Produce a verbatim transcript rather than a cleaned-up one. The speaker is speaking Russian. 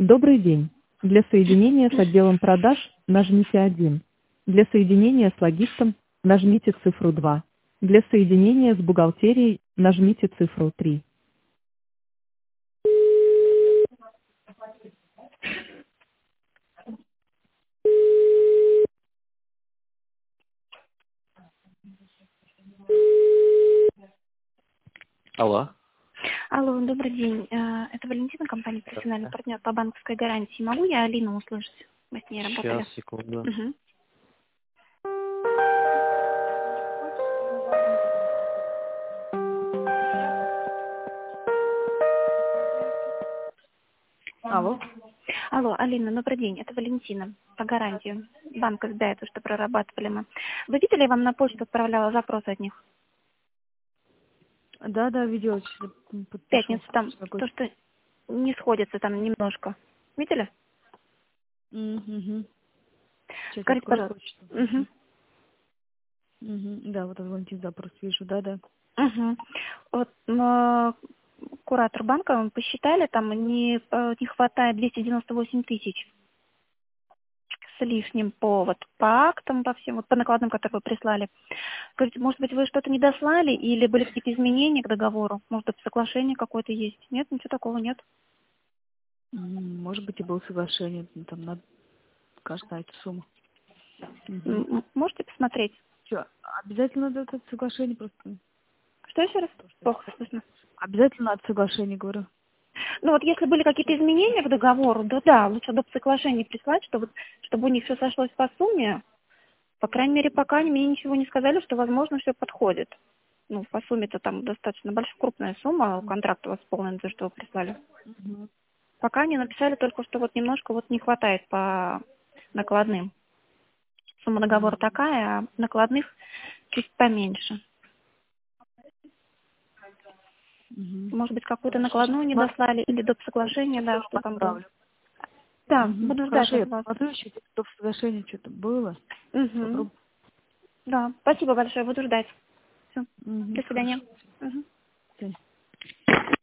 Добрый день. Для соединения с отделом продаж нажмите один. Для соединения с логистом нажмите цифру два. Для соединения с бухгалтерией нажмите цифру три. Алло. Алло, добрый день. Э, Это Валентина, компания «Профессиональный партнер по банковской гарантии». Могу я Алину услышать? Мы с ней Сейчас, работали. секунду. Мгм. Алло. Алло, Алина, добрый день. Это Валентина по гарантии. Банк сдает то, что прорабатывали мы. Вы видели, я вам на почту отправляла запрос от них? Да, да, видео В подпишу. пятницу там Какой-то. то, что не сходится там немножко. Видели? Угу. Сейчас Скажите, открою пожалуйста. почту. Угу. Угу. Да, вот Валентин запрос вижу, да, да. Угу. Вот э, куратор банка, мы посчитали, там не, э, не хватает двести девяносто восемь тысяч. С лишним по, вот, по актам, по всем, вот, по накладным, которые вы прислали. Скажите, может быть, вы что-то не дослали или были какие-то изменения к договору? Может быть, соглашение какое-то есть? Нет, ничего такого нет. М, Может быть, и было соглашение, ну, там, на каждую эту сумму. Угу. М, м, Можете посмотреть? Что, обязательно надо это соглашение просто? Что еще раз? То, что я Плохо сказала. слышно. Обязательно надо соглашение, говорю. Ну вот если были какие-то изменения к договору, то да, лучше доп. Соглашение прислать, чтобы, чтобы у них все сошлось по сумме. По крайней мере, пока они мне ничего не сказали, что, возможно, все подходит. Ну, по сумме-то там достаточно большая, крупная сумма, контракт у вас полный, за что вы прислали. Угу. Пока они написали только, что вот немножко вот не хватает по накладным. Сумма договора такая, а накладных чуть поменьше. Угу. Может быть, какую-то Хорошо, сейчас накладную не посмотрю. дослали или доп. Соглашение, Сейчас я да, вам что там было. отправлю. Да, Угу. буду ждать Хорошо, я от вас. посмотрю еще, что в соглашении что-то было. Угу. Попробую. Да, спасибо большое, буду ждать. Все, Угу. до Хорошо. свидания. Мгм. Всё.